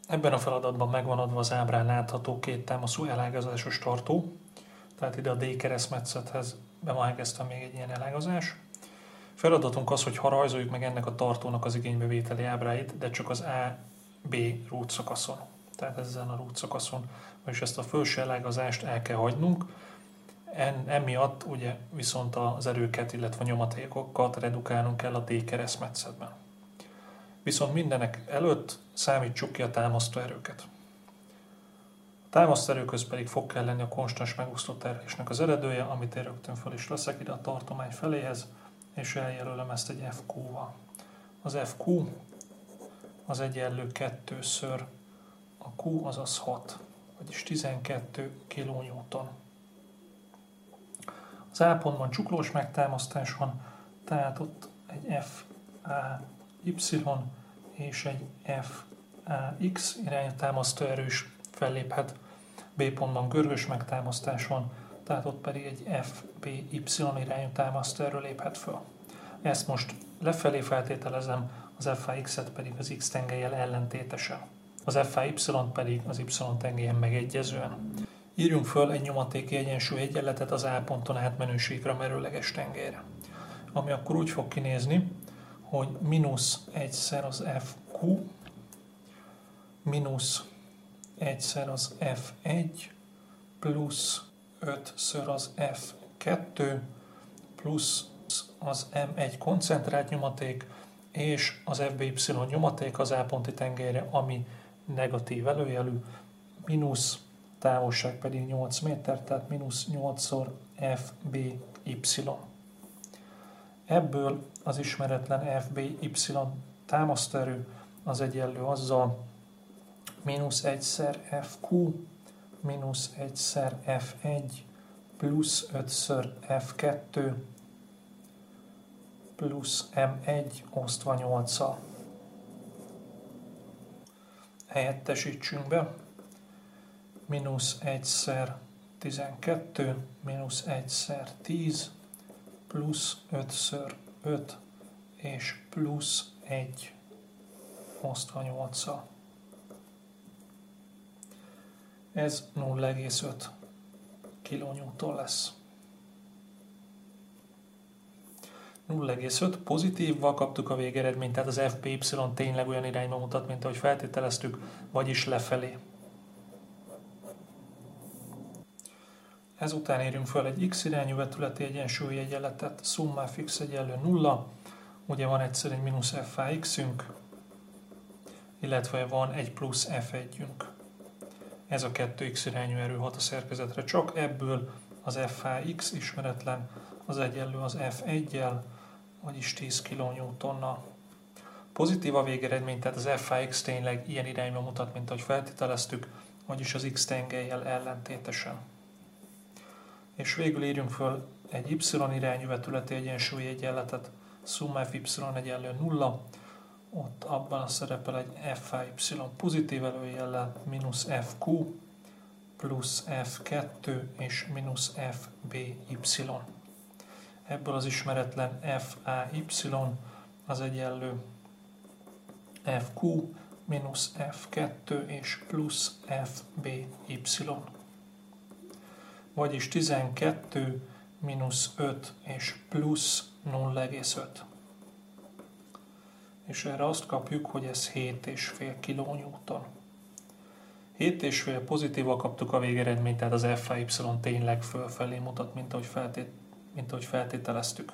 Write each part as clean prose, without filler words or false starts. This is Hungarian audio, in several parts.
Ebben a feladatban megvan adva az ábrán látható két támaszú elágazásos tartó, tehát ide a D keresztmetszethez be van ágazva még egy ilyen elágazás. Feladatunk az, hogy ha rajzoljuk meg ennek a tartónak az igénybevételi ábráit, de csak az AB rúdszakaszon. Tehát ezen a rúdszakaszon, és ezt a felső elágazást el kell hagynunk. Emiatt ugye viszont az erőket, illetve a nyomatékokat redukálnunk kell a D keresztmetszetben. Viszont mindenek előtt számítsuk ki a támasztó erőket. A támasztó erőköz pedig fog kell lenni a konstans megosztott terhelésnek az eredője, amit én rögtön fel is leszek ide a tartomány feléhez, és eljelölöm ezt egy FQ-val. Az FQ az egyenlő 2-ször a Q, azaz 6, vagyis 12 kN. Az A pontban csuklós megtámasztás van, tehát ott egy FAY és egy FAX irányú támasztóerős felléphet. B pontban görgős megtámasztás van, tehát ott pedig egy FBY irányú támasztóerő léphet föl. Ezt most lefelé feltételezem, az FAX-et pedig az X tengelyel ellentétesen. Az FAY pedig az Y tengelyen megegyezően. Írjunk föl egy nyomatéki egyensúly egyenletet az A ponton átmenőségre merőleges tengelyre. Ami akkor úgy fog kinézni, hogy mínusz egyszer az FQ, mínusz egyszer az F1, plusz 5-ször az F2, plusz az M1 koncentrált nyomaték, és az FBY nyomaték az A ponti tengelyre, ami negatív előjelű, mínusz távolság pedig 8 méter, tehát mínusz 8-szor FBY. Ebből az ismeretlen FBY támasztóerő az egyenlő azzal mínusz 1-szer FQ, mínusz 1-szer F1, plusz 5-ször F2, plusz M1 osztva 8-al. Helyettesítsünk be. Mínusz 1-szer 12, mínusz 1-szer 10, plusz 5-ször 5, és plusz 1 osztva 8-al. Ez 0,5 kN lesz. 0,5 pozitívval kaptuk a végeredményt, tehát az FBY tényleg olyan irányba mutat, mint ahogy feltételeztük, vagyis lefelé. Ezután érjünk föl egy X irányú vetületi egyensúlyi egyenletet, szumma fx egyenlő 0, ugye van egyszer egy mínusz FAX-ünk, illetve van egy plusz F1-ünk. Ez a 2X irányú erő hat a szerkezetre, csak ebből az FAX ismeretlen, az egyenlő az F1-jel, vagyis 10 kN-nal. Pozitív a végeredmény, tehát az FAX tényleg ilyen irányba mutat, mint ahogy feltételeztük, vagyis az X tengellyel ellentétesen. És végül írjunk föl egy Y irányú vetületi egyensúlyi egyenletet, szumma FY egyenlő 0, ott abban szerepel egy FAY pozitív előjellel, mínusz FQ, plusz F2 és mínusz FBY. Ebből az ismeretlen FAY az egyenlő FQ, mínusz F2 és plusz FBY. Vagyis 12, mínusz 5 és plusz 0,5. És erre azt kapjuk, hogy ez 7,5 kN. 7,5 pozitívval kaptuk a végeredményt, tehát az FAY tényleg fölfelé mutat, mint ahogy feltételeztük.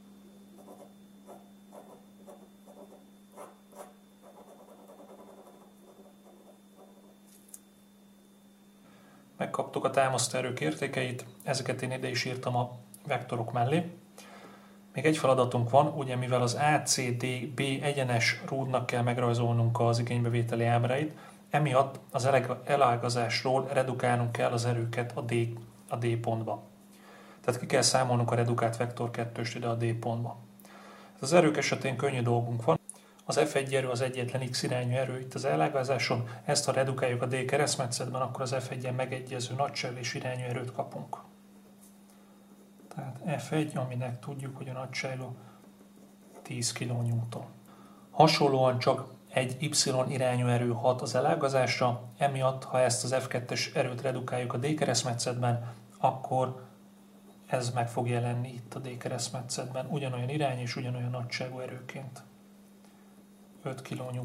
Megkaptuk a támasztóerők értékeit, ezeket én ide is írtam a vektorok mellé. Még egy feladatunk van, ugye mivel az ACDB egyenes rúdnak kell megrajzolnunk az igénybevételi ábráit, emiatt az elágazásról redukálnunk kell az erőket a D pontba. Tehát ki kell számolnunk a redukált vektor 2-st ide a D pontba. Az erők esetén könnyű dolgunk van. Az F1 erő az egyetlen X irányú erő itt az elágazáson, ezt ha redukáljuk a D keresztmetszetben, akkor az F1-en megegyező nagyságrés irányú erőt kapunk. Tehát F1, aminek tudjuk, hogy a nagysága 10 kN. Hasonlóan csak egy Y irányú erő hat az elágazásra, emiatt, ha ezt az F2-es erőt redukáljuk a D-keresztmetszetben, akkor ez meg fog jelenni itt a D-keresztmetszetben, ugyanolyan irány és ugyanolyan nagyságú erőként. 5 kN.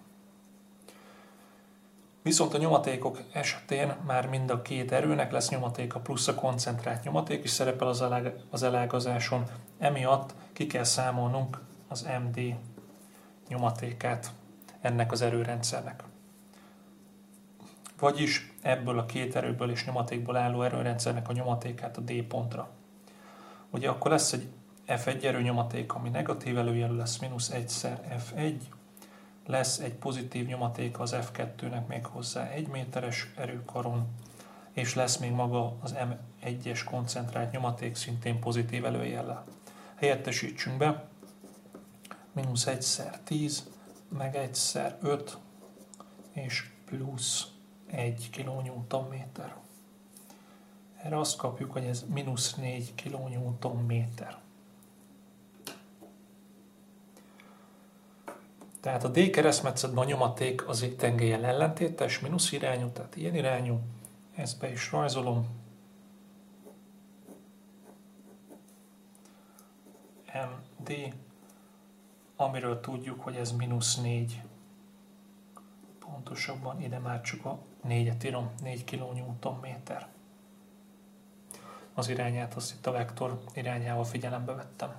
Viszont a nyomatékok esetén már mind a két erőnek lesz nyomatéka, plusz a koncentrált nyomaték is szerepel az elágazáson, emiatt ki kell számolnunk az MD nyomatékát ennek az erőrendszernek. Vagyis ebből a két erőből és nyomatékból álló erőrendszernek a nyomatékát a D pontra. Ugye akkor lesz egy F1 erőnyomaték, ami negatív előjelű lesz, -1-szer F1, lesz egy pozitív nyomaték az F2-nek még hozzá 1 méteres erőkaron, és lesz még maga az M1-es koncentrált nyomaték szintén pozitív előjellel. Helyettesítsünk be, -1-szer10, meg 1-szer5, és plusz 1 kN. Erre azt kapjuk, hogy ez -4 kN. Tehát a D keresztmetszetben a nyomaték az tengelyel ellentétes, mínusz irányú, tehát ilyen irányú. Ezt be is rajzolom. MD, amiről tudjuk, hogy ez -4. Pontosabban ide már csak a 4-et írom, 4 kN. Az irányát azt itt a vektor irányával figyelembe vettem.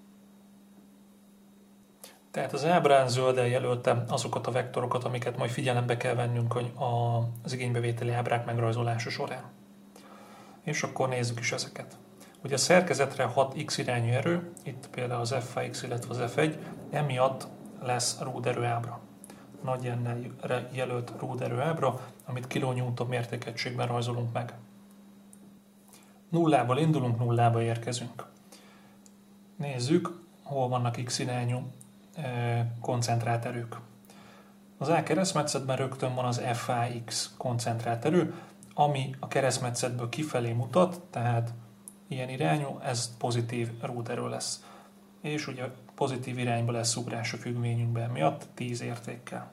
Tehát az ábrán zölddel jelöltem azokat a vektorokat, amiket majd figyelembe kell vennünk az igénybevételi ábrák megrajzolása során. És akkor nézzük is ezeket. Ugye a szerkezetre 6 X irányú erő, itt például az FX, illetve az F1, emiatt lesz rúderő ábra. Nagy N-nel jelölt rúderő ábra, amit kilónewton mértékegységben rajzolunk meg. Nullából indulunk, nullába érkezünk. Nézzük, hol vannak X irányú koncentrált erők. Az A keresztmetszetben rögtön van az FAX koncentrált erő, ami a keresztmetszetből kifelé mutat, tehát ilyen irányú, ez pozitív rúderő lesz. És ugye pozitív irányba lesz ugrás a függvényünkben miatt 10 értékkel.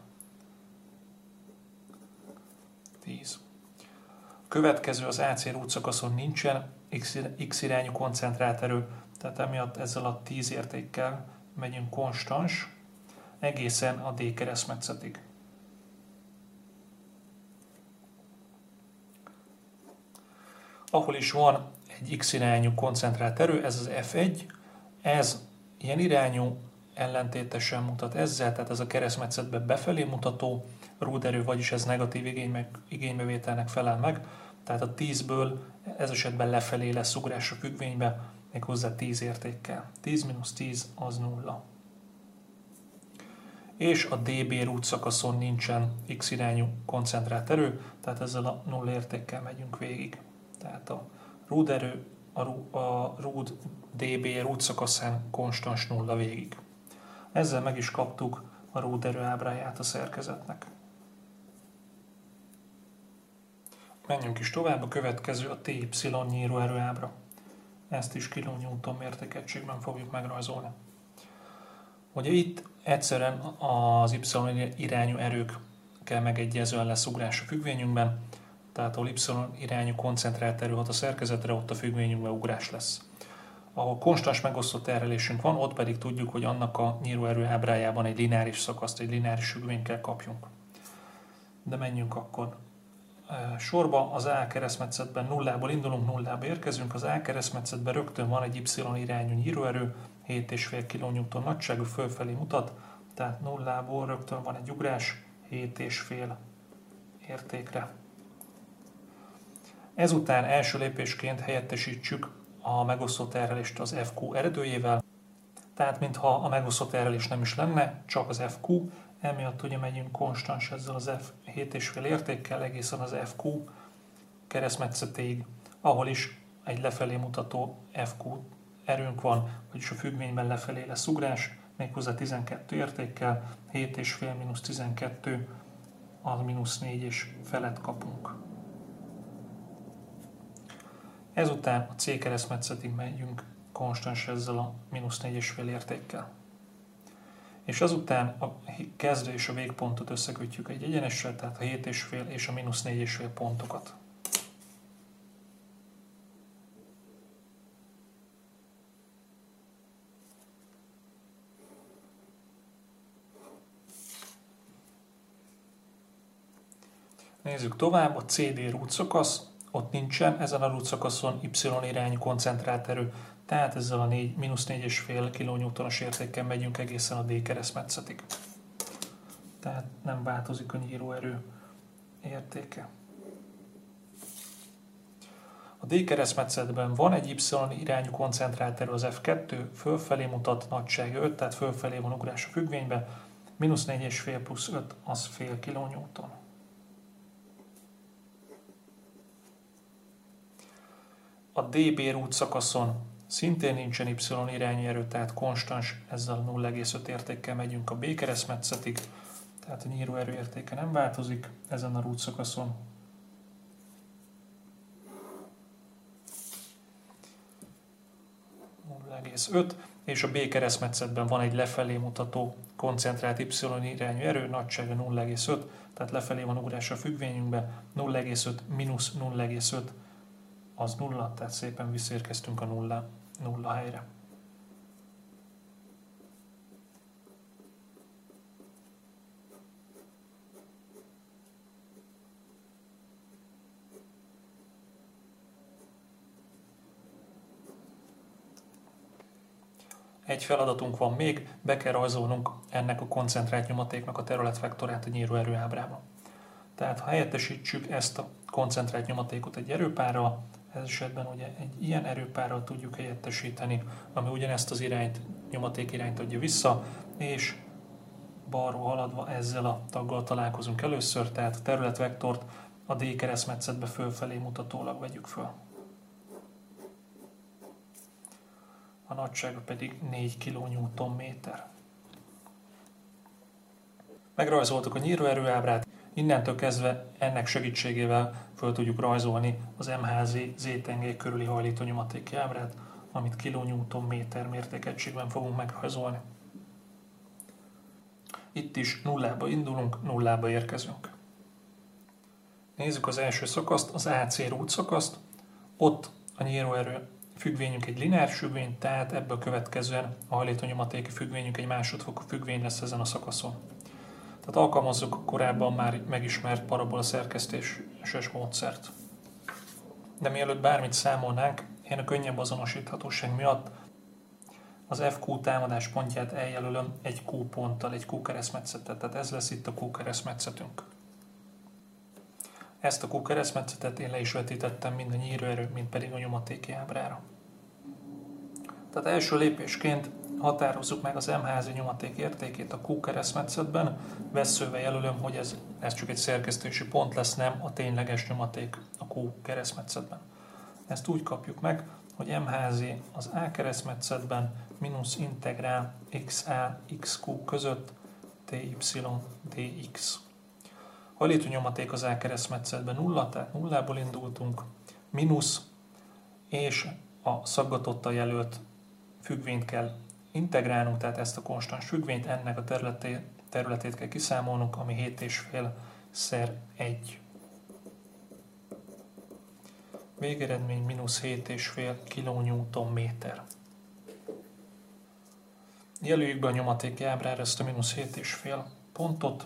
10. A következő az AC rúdszakaszon nincsen X irányú koncentrált erő, tehát emiatt ezzel a 10 értékkel megyünk konstans egészen a D keresztmetszetig. Ahol is van egy X irányú koncentrált erő, ez az F1, ez ilyen irányú ellentétesen mutat ezzel, tehát ez a keresztmetszetbe befelé mutató rúderő, vagyis ez negatív igénybevételnek felel meg, tehát a 10-ből ez esetben lefelé lesz ugrás a függvénybe, méghozzá 10 értékkel. 10 - 10 az 0. És a DB rúdszakaszon nincsen X irányú koncentrált erő, tehát ezzel a 0 értékkel megyünk végig. Tehát a rúderő a rúd DB rúdszakaszán konstans 0 végig. Ezzel meg is kaptuk a rúderő ábráját a szerkezetnek. Menjünk is tovább, a következő a TY nyíróerő ábra. Ezt is kilónewton mértékegységben fogjuk megrajzolni. Ugye itt egyszerűen az Y irányú erőkkel megegyezően lesz ugrás a függvényünkben, tehát ahol Y irányú koncentrált erő hat a szerkezetre, ott a függvényünkben ugrás lesz. Ahol konstans megosztott terhelésünk van, ott pedig tudjuk, hogy annak a nyíróerő ábrájában egy lineáris szakaszt, egy lineáris függvényt kell kapjunk. De menjünk akkor sorba, az A keresztmetszetben nullából indulunk, nullába érkezünk, az A keresztmetszetben rögtön van egy Y irányú nyíróerő, 7,5 kN nagyságú, fölfelé mutat, tehát nullából rögtön van egy ugrás 7,5 értékre. Ezután első lépésként helyettesítsük a megosztó terhelést az FQ eredőjével, tehát mintha a megosztó terhelés nem is lenne, csak az FQ, emiatt ugye megyünk konstans ezzel az 7,5 értékkel egészen az FQ keresztmetszetéig, ahol is egy lefelé mutató FQ erőnk van, vagyis a függvényben lefelé lesz ugrás, méghozzá 12 értékkel, 7,5 - 12, az -4 és felet kapunk. Ezután a C keresztmetszetig megyünk konstans ezzel a -4,5 értékkel. és azután a kezdő és a végpontot összekötjük egy egyenessel, tehát a 7,5 és a -4,5 pontokat. Nézzük tovább, a CD rúdszakasz, ott nincsen ezen a rúdszakaszon Y irányú koncentrált erő, tehát ezzel a -4,5 kN-os értékkel megyünk egészen a D keresztmetszetig. Tehát nem változik a nyíróerő értéke. A D keresztmetszetben van egy Y irányú koncentrált erő, az F2, fölfelé mutat, nagysága 5, tehát fölfelé van ugrás a függvénybe, -4,5 plusz 5 az fél kilonewton. A DB rúdszakaszon szintén nincsen Y irányú erő, tehát konstans, ezzel a 0,5 értékkel megyünk a B keresztmetszetig, tehát a nyíróerő értéke nem változik ezen a rúdszakaszon. És a B keresztmetszetben van egy lefelé mutató koncentrált Y irányú erő, nagysága 0,5, tehát lefelé van ugrás a függvényünkbe, 0,5 mínusz 0,5 az 0, tehát szépen visszaérkeztünk a nulla helyre. Egy feladatunk van még, be kell rajzolnunk ennek a koncentrált nyomatéknak a területvektorát a nyíróerő ábrába. Tehát ha helyettesítsük ezt a koncentrált nyomatékot egy erőpárral, ez esetben ugye egy ilyen erőpárral tudjuk helyettesíteni, ami ugyanezt az irányt, nyomaték irányt adja vissza, és balról haladva ezzel a taggal találkozunk először, tehát a területvektort a D keresztmetszetbe fölfelé mutatólag vegyük föl. A nagysága pedig 4 kN. Megrajzoltuk a nyíróerő ábrát, innentől kezdve ennek segítségével föl tudjuk rajzolni az MHZ Z-tengely körüli hajlító nyomatéki ábrát, amit kN mértékegységben fogunk megrajzolni. Itt is nullába indulunk, nullába érkezünk. Nézzük az első szakaszt, az AC rúdszakaszt. Ott a nyíróerő függvényünk egy lineáris függvény, tehát ebből következően a hajlító nyomatéki függvényünk egy másodfokú függvény lesz ezen a szakaszon. Tehát alkalmazzuk a korábban már megismert parabola szerkesztéses módszert. De mielőtt bármit számolnánk, én a könnyebb azonosíthatóság miatt az FQ támadás pontját eljelölöm egy Q ponttal, egy Q keresztmetszetet, tehát ez lesz itt a Q keresztmetszetünk. Ezt a Q keresztmetszetet én le is vetítettem mind a nyíróerő, mind pedig a nyomatéki ábrára. Tehát első lépésként határozzuk meg az MHZ nyomaték értékét a Q keresztmetszetben, vesszővel jelölöm, hogy ez csak egy szerkesztési pont lesz, nem a tényleges nyomaték a Q keresztmetszetben. Ezt úgy kapjuk meg, hogy MHZ az A keresztmetszetben mínusz integrál XA XQ között TY dx. Hajlító nyomaték az A keresztmetszetben 0, tehát nullából indultunk, mínusz, és a szaggatottal jelölt függvényt kell integrálnunk, tehát ezt a konstans függvényt, ennek a területét kell kiszámolnunk, ami 7,5 szer 1. Végeredmény mínusz 7,5 kN. Jelöljük be a nyomatéki ábrára ezt a mínusz 7,5 pontot.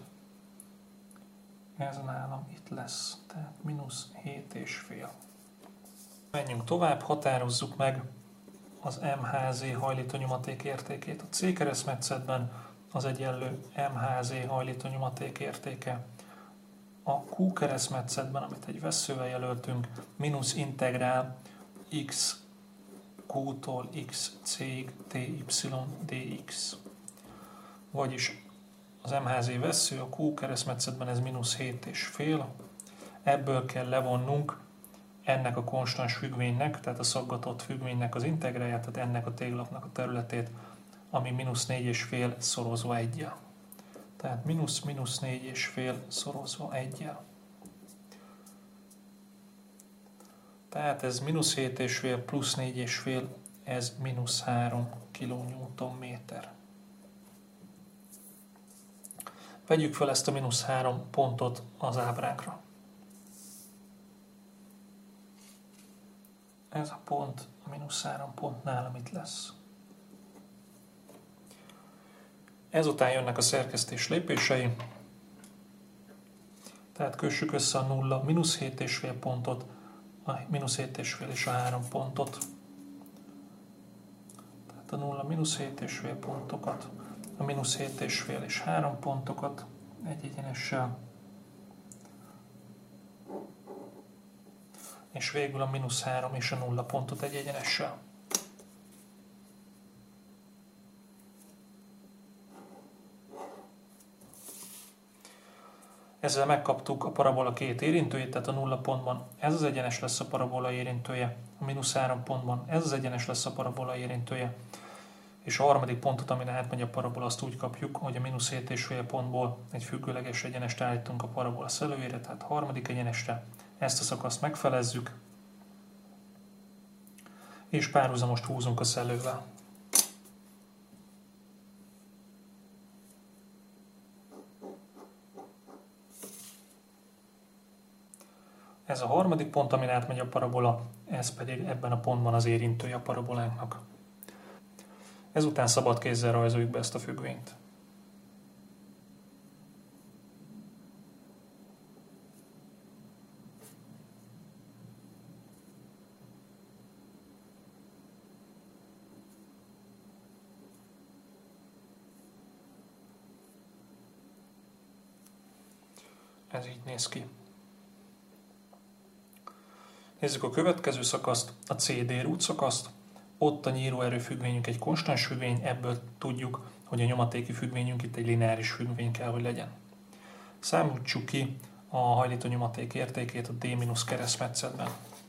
Ez nálam itt lesz, tehát mínusz 7,5. Menjünk tovább, határozzuk meg az MHZ hajlító nyomaték értékét. A C keresztmetszetben az egyenlő MHZ hajlító nyomaték értéke. A Q keresztmetszetben, amit egy vesszővel jelöltünk, mínusz integrál x Q-tól x C-ig ty dx. Vagyis az MHZ vessző, a Q keresztmetszetben ez mínusz 7,5. Ebből kell levonnunk ennek a konstans függvénynek, tehát a szaggatott függvénynek az integráját, tehát ennek a téglapnak a területét, ami mínusz 4,5 szorozva 1-jel. Tehát mínusz 4,5 szorozva 1-jel. Tehát ez mínusz 7,5 plusz 4,5, ez mínusz 3 kN. Vegyük fel ezt a -3 pontot az ábránkra. Ez a pont a -3 pontnál, amit lesz. Ezután jönnek a szerkesztés lépései. Tehát kössük össze a 0, -7,5 pontot, a -7,5 és a 3 pontot. Tehát a 0, -7,5 pontokat, a -7,5 és 3 pontokat egy egyenessel, és végül a -3 és a 0 pontot egy egyenessel. Ezzel megkaptuk a parabola két érintőjét, tehát a 0 pontban ez az egyenes lesz a parabola érintője, a -3 pontban ez az egyenes lesz a parabola érintője, és a harmadik pontot, amin átmegy a parabola, azt úgy kapjuk, hogy a -7,5 pontból egy függőleges egyenest állítunk a parabola szelőjére, tehát a harmadik egyenesre. Ezt a szakaszt megfelezzük, és párhuzamost húzunk a szelővel. Ez a harmadik pont, amin átmegy a parabola, ez pedig ebben a pontban az érintője a parabolánknak. Ezután szabad kézzel rajzoljuk be ezt a függvényt. Ez így néz ki. Nézzük a következő szakaszt, a CD rút szakaszt. Ott a nyíróerő függvényünk egy konstans függvény, ebből tudjuk, hogy a nyomatéki függvényünk itt egy lineáris függvény kell, hogy legyen. Számítsuk ki a hajlító nyomaték értékét a D- keresztmetszetben.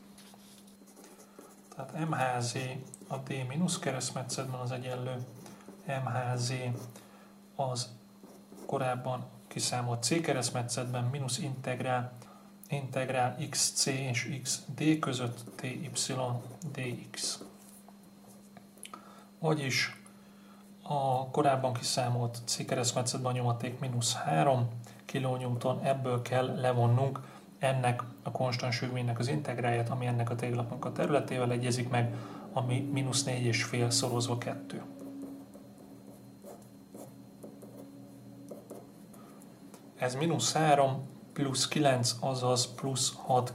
Tehát MHZ a D- keresztmetszetben az egyenlő MHZ az korábban kiszámolt C keresztmetszetben mínusz integrál xc és xd között ty dx. Vagyis a korábban kiszámolt C keresztmetszetben a nyomaték -3 kN, ebből kell levonnunk ennek a konstans függvénynek az integráját, ami ennek a téglapnak a területével egyezik meg, ami -4,5 szorozva 2. Ez -3 plusz 9, azaz plusz 6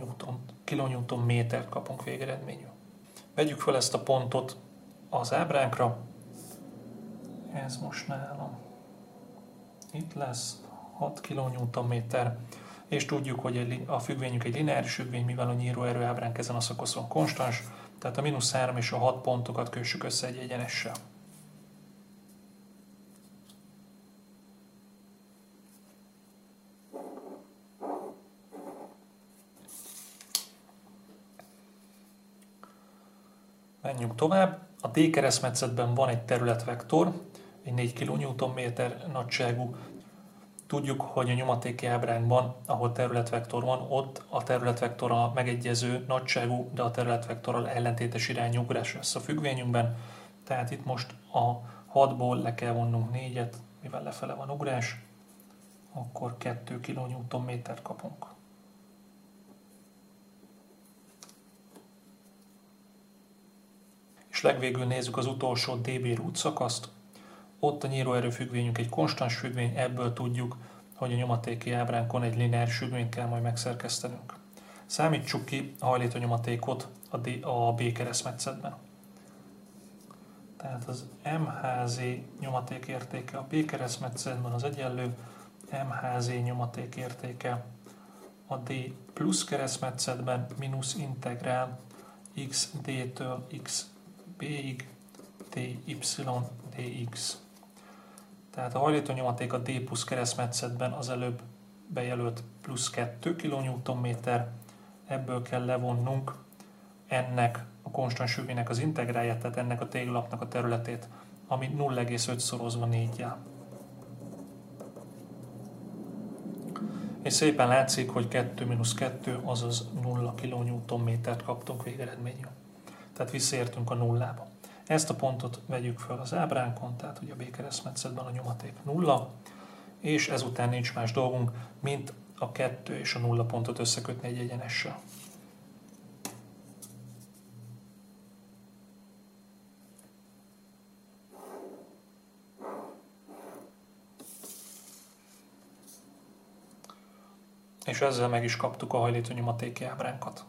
kN kapunk végeredményül. Vegyük fel ezt a pontot az ábránkra. Ez most nálam itt lesz 6 kN, és tudjuk, hogy a függvényünk egy lineáris függvény, mivel a nyíróerő ábránk ezen a szakaszon konstans, tehát a -3 és a 6 pontokat kössük össze egy egyenessel. Menjünk tovább. A D keresztmetszetben van egy területvektor, egy 4 kN nagyságú. Tudjuk, hogy a nyomatéki ábránkban, ahol területvektor van, ott a területvektorral megegyező nagyságú, de a területvektorral ellentétes irányú ugrás lesz a függvényünkben. Tehát itt most a 6-ból le kell vonnunk 4-et, mivel lefele van ugrás, akkor 2 kN kapunk. És legvégül nézzük az utolsó dB rút szakaszt. Ott a nyíróerő függvényünk egy konstans függvény, ebből tudjuk, hogy a nyomatéki ábránkon egy lineáris függvényt kell majd megszerkesztenünk. Számítsuk ki a hajlító nyomatékot a B keresztmetszetben. Tehát az MHZ nyomaték értéke a B keresztmetszetben az egyenlő MHZ nyomaték értéke a D plusz keresztmetszetben mínusz integrál xd-től xb-ig dy dx. Tehát a hajlító nyomaték a D plusz keresztmetszetben az előbb bejelölt plusz 2 kN, ebből kell levonnunk ennek a konstans függvénynek az integráját, tehát ennek a téglalapnak a területét, ami 0,5 szorozva 4-jel. És szépen látszik, hogy 2 - 2, azaz 0 kN kaptunk végeredményül. Tehát visszaértünk a nullába. Ezt a pontot vegyük fel az ábránkon, tehát hogy a B keresztmetszetben a nyomaték 0, és ezután nincs más dolgunk, mint a 2 és a 0 pontot összekötni egy egyenessel. És ezzel meg is kaptuk a hajlítónyomatéki ábránkat.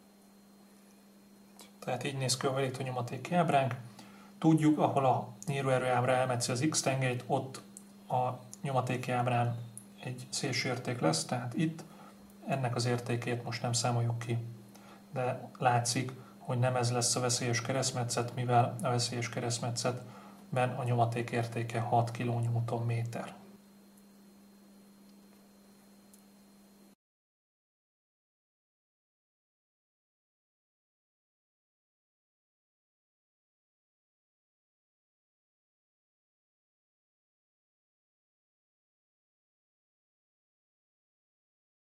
Tehát így néz ki a hajlítónyomatéki ábránk. Tudjuk, ahol a nyíróerő ábra elmetszi az x-tengelyt, ott a nyomatéki ábrán egy szélső érték lesz, tehát itt ennek az értékét most nem számoljuk ki. De látszik, hogy nem ez lesz a veszélyes keresztmetszet, mivel a veszélyes keresztmetszetben a nyomaték értéke 6 kN/m.